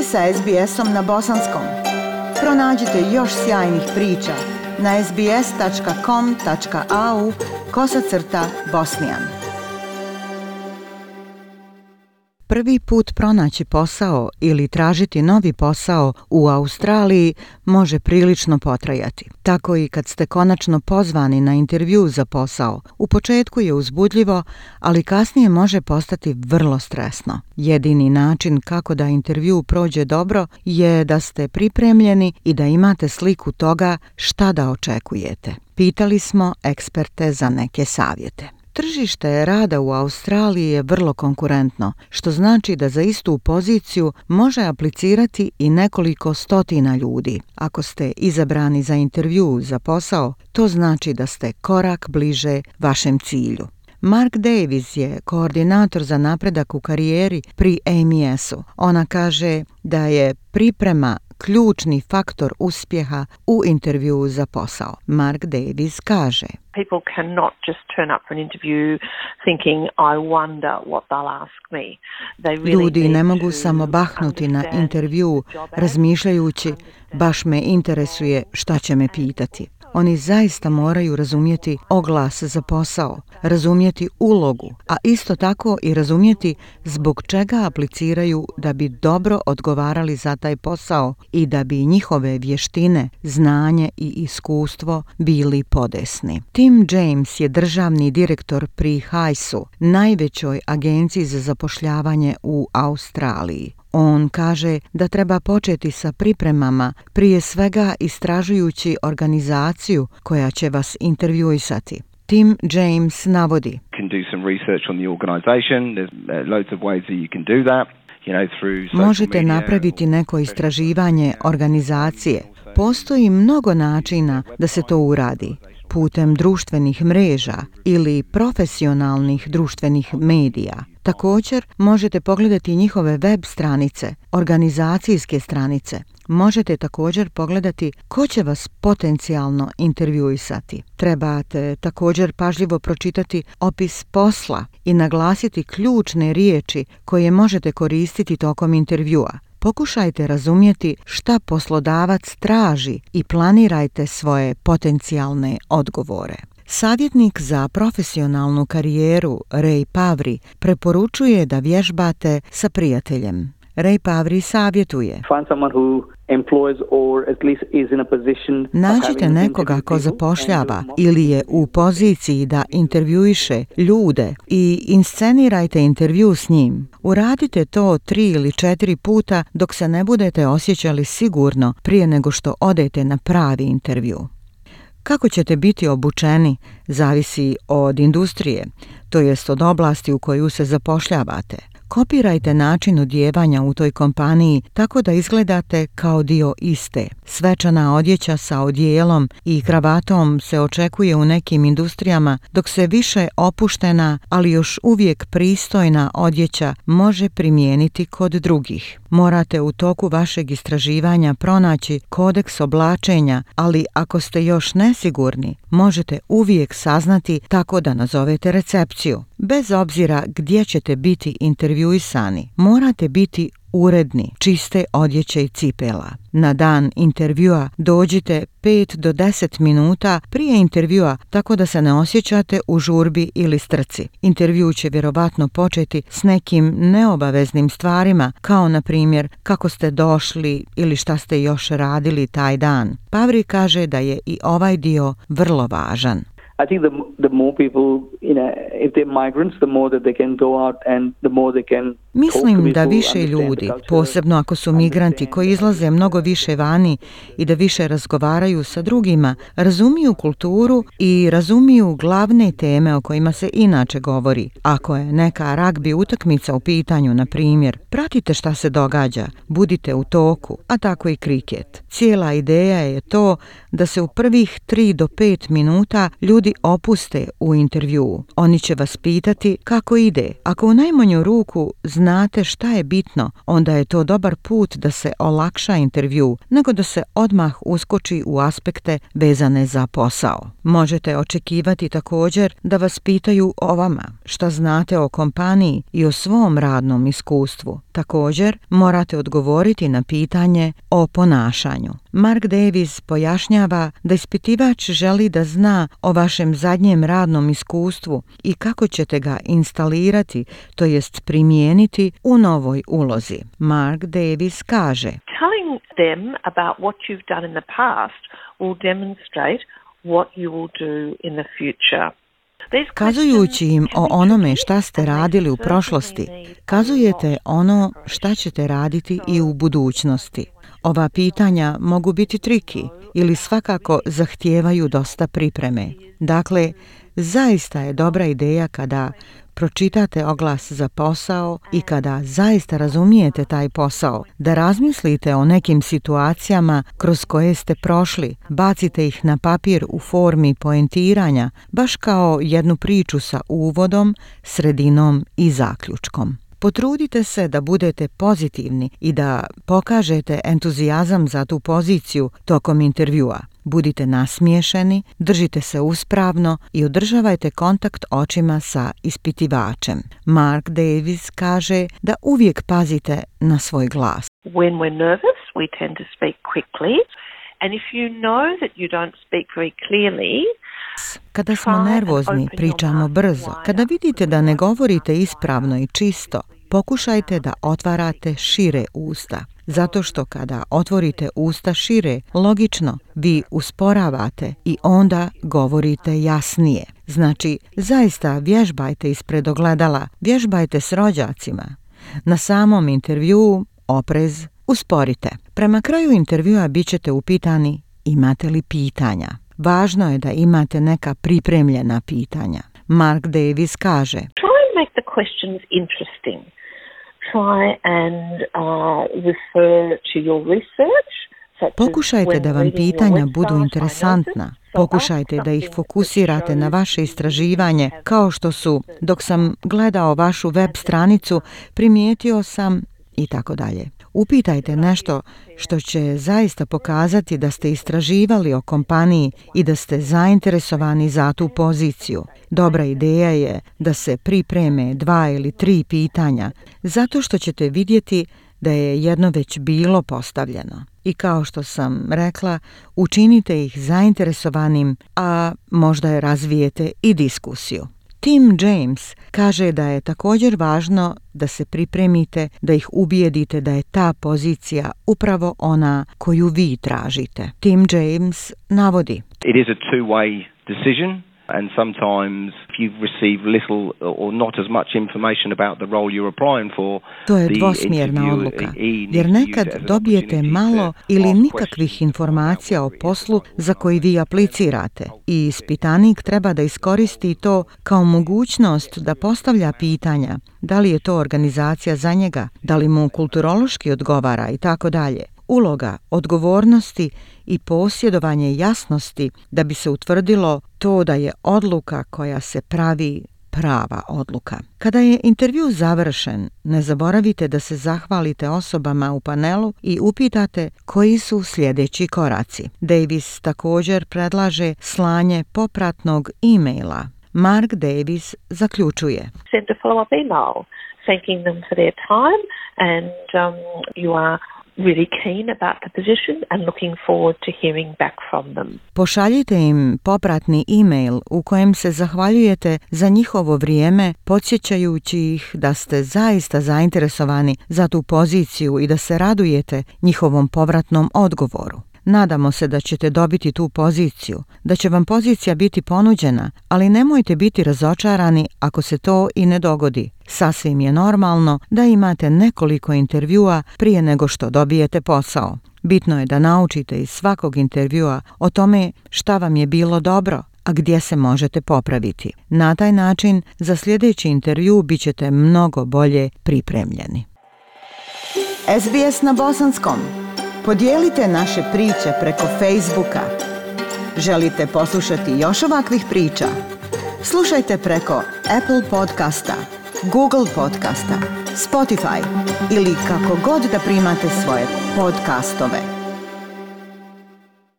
ste sa SBS-om na bosanskom. Pronađite još sjajnih priča na sbs.com.au/bosnijan. Prvi put pronaći posao ili tražiti novi posao u Australiji može prilično potrajati. Tako i kad ste konačno pozvani na intervju za posao. U početku je uzbudljivo, ali kasnije može postati vrlo stresno. Jedini način kako da intervju prođe dobro je da ste pripremljeni i da imate sliku toga šta da očekujete. Pitali smo eksperte za neke savjete. Tržište rada u Australiji je vrlo konkurentno, što znači da za istu poziciju može aplicirati i nekoliko stotina ljudi. Ako ste izabrani za intervju za posao, to znači da ste korak bliže vašem cilju. Mark Davis je koordinator za napredak u karijeri pri AMS-u. Ona kaže da je priprema ključni faktor uspjeha u intervjuu za posao. Mark Davis kaže: People cannot just turn up for an interview thinking, I wonder what they'll ask me. Ljudi ne mogu samo bahnuti na intervju razmišljajući, baš me interesuje šta će me pitati. Oni zaista moraju razumjeti oglas za posao, razumjeti ulogu, a isto tako i razumjeti zbog čega apliciraju da bi dobro odgovarali za taj posao i da bi njihove vještine, znanje i iskustvo bili podesni. Tim James je državni direktor pri HISU, najvećoj agenciji za zapošljavanje u Australiji. On kaže da treba početi sa pripremama, prije svega istražujući organizaciju koja će vas intervjuisati. Tim James navodi: Možete napraviti neko istraživanje organizacije. Postoji mnogo načina da se to uradi. Putem društvenih mreža ili profesionalnih društvenih medija. Također možete pogledati njihove web stranice, organizacijske stranice. Možete također pogledati ko će vas potencijalno intervjuisati. Trebate također pažljivo pročitati opis posla i naglasiti ključne riječi koje možete koristiti tokom intervjua. Pokušajte razumjeti šta poslodavac traži i planirajte svoje potencijalne odgovore. Savjetnik za profesionalnu karijeru Ray Pavri preporučuje da vježbate sa prijateljem. Ray Pavri savjetuje: nađite nekoga ko zapošljava ili je u poziciji da intervjuiše ljude i inscenirajte intervju s njim. Uradite to 3 ili 4 puta dok se ne budete osjećali sigurno prije nego što odete na pravi intervju. Kako ćete biti obučeni zavisi od industrije, to jest od oblasti u koju se zapošljavate. Kopirajte način odijevanja u toj kompaniji tako da izgledate kao dio iste. Svečana odjeća sa odijelom i kravatom se očekuje u nekim industrijama, dok se više opuštena, ali još uvijek pristojna odjeća može primijeniti kod drugih. Morate u toku vašeg istraživanja pronaći kodeks oblačenja, ali ako ste još nesigurni, možete uvijek saznati tako da nazovete recepciju. Bez obzira gdje ćete biti intervjuisani, morate biti uredni, čiste odjeće i cipela. Na dan intervjua dođite 5 do 10 minuta prije intervjua tako da se ne osjećate u žurbi ili strci. Intervju će vjerovatno početi s nekim neobaveznim stvarima, kao na primjer kako ste došli ili šta ste još radili taj dan. Pavri kaže da je i ovaj dio vrlo važan. I think the more people, if they're migrants, the more that they can go out and the more they can. Mislim da više ljudi, posebno ako su migranti koji izlaze mnogo više vani i da više razgovaraju sa drugima, razumiju kulturu i razumiju glavne teme o kojima se inače govori. Ako je neka ragbi utakmica u pitanju, na primjer, pratite šta se događa, budite u toku, a tako i kriket. Cijela ideja je to da se u prvih 3 do 5 minuta ljudi opuste u intervjuu. Oni će vas pitati kako ide. Ako u najmanju ruku znate šta je bitno, onda je to dobar put da se olakša intervju, nego da se odmah uskoči u aspekte vezane za posao. Možete očekivati također da vas pitaju o vama, šta znate o kompaniji i o svom radnom iskustvu. Također, morate odgovoriti na pitanje o ponašanju. Mark Davis pojašnjava da ispitivač želi da zna o vašem zadnjem radnom iskustvu i kako ćete ga instalirati, to jest primijeniti u novoj ulozi. Mark Davis kaže: Telling them about what you've done in the past will demonstrate what you will do in the future. Kazujući im o onome šta ste radili u prošlosti, kazujete ono šta ćete raditi i u budućnosti. Ova pitanja mogu biti triki ili svakako zahtijevaju dosta pripreme. Dakle, zaista je dobra ideja kada pročitate oglas za posao i kada zaista razumijete taj posao, da razmislite o nekim situacijama kroz koje ste prošli, bacite ih na papir u formi poentiranja, baš kao jednu priču sa uvodom, sredinom i zaključkom. Potrudite se da budete pozitivni i da pokažete entuzijazam za tu poziciju tokom intervjua. Budite nasmiješeni, držite se uspravno i održavajte kontakt očima sa ispitivačem. Mark Davis kaže da uvijek pazite na svoj glas. When we're nervous, we tend to speak quickly, and if you know that you don't speak very clearly, kada smo nervozni, pričamo brzo. Kada vidite da ne govorite ispravno i čisto, pokušajte da otvarate šire usta. Zato što kada otvorite usta šire, logično, vi usporavate i onda govorite jasnije. Znači, zaista vježbajte ispred ogledala, vježbajte s rođacima. Na samom intervjuu, oprez, usporite. Prema kraju intervjua bit ćete upitani: imate li pitanja? Važno je da imate neka pripremljena pitanja. Mark Davis kaže: Try and make the questions interesting. Try and refer to your research. Pokušajte da vam pitanja budu interesantna. Pokušajte da ih fokusirate na vaše istraživanje, kao što su: dok sam gledao vašu web stranicu, primijetio sam i tako dalje. Upitajte nešto što će zaista pokazati da ste istraživali o kompaniji i da ste zainteresovani za tu poziciju. Dobra ideja je da se pripreme 2 ili 3 pitanja, zato što ćete vidjeti da je jedno već bilo postavljeno. I kao što sam rekla, učinite ih zainteresovanim, a možda je razvijete i diskusiju. Tim James kaže da je također važno da se pripremite, da ih ubijedite da je ta pozicija upravo ona koju vi tražite. Tim James navodi: It is a two-way decision. And sometimes if you receive little or not as much information about the role you're applying for, to je dvosmjerna odluka, jer nekad dobijete malo ili nikakvih informacija o poslu za koji vi aplicirate i ispitanik treba da iskoristi to kao mogućnost da postavlja pitanja, da li je to organizacija za njega, da li mu kulturološki odgovara i tako dalje. Uloga odgovornosti i posjedovanje jasnosti da bi se utvrdilo to da je odluka koja se pravi prava odluka. Kada je intervju završen, ne zaboravite da se zahvalite osobama u panelu i upitate koji su sljedeći koraci. Davis također predlaže slanje popratnog e-maila. Mark Davis zaključuje: Send a follow-up email thanking them for their time and you are really keen about the position and looking forward to hearing back from them. Pošaljite im popratni e-mail u kojem se zahvaljujete za njihovo vrijeme, podsjećajući ih da ste zaista zainteresovani za tu poziciju i da se radujete njihovom povratnom odgovoru. Nadamo se da ćete dobiti tu poziciju, da će vam pozicija biti ponuđena, ali nemojte biti razočarani ako se to i ne dogodi. Sasvim je normalno da imate nekoliko intervjua prije nego što dobijete posao. Bitno je da naučite iz svakog intervjua o tome šta vam je bilo dobro, a gdje se možete popraviti. Na taj način za sljedeći intervju bit ćete mnogo bolje pripremljeni. SBS na bosanskom. Podijelite naše priče preko Facebooka. Želite poslušati još ovakvih priča? Slušajte preko Apple podcasta, Google podcasta, Spotify ili kako god da primate svoje podcastove.